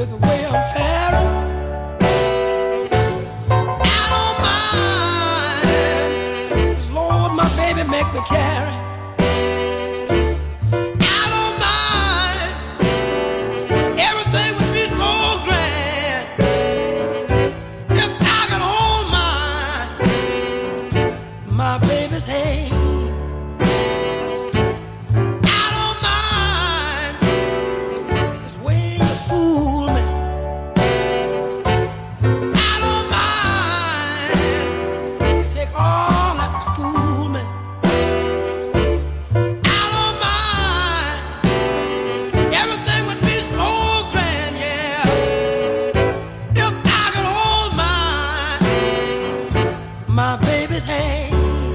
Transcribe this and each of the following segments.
is the way I'm faring. I don't mind, 'cause Lord, my baby make me carry. I don't mind, everything would be so grand if I could hold my baby's hand. My baby's hand.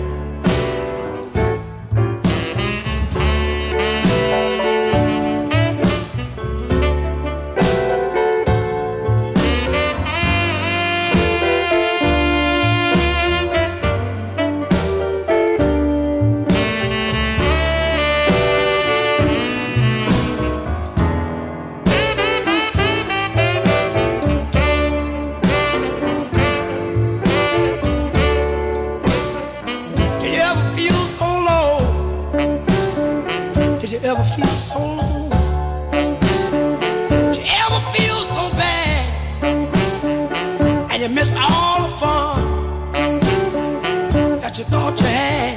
Did you ever feel so low? Did you ever feel so bad? And you missed all the fun that you thought you had.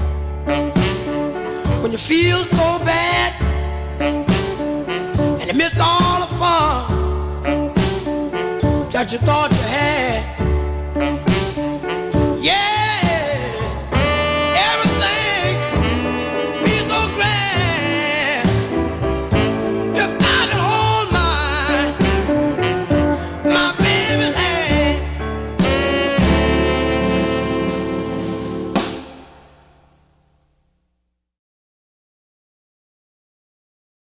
When you feel so bad and you missed all the fun that you thought you had.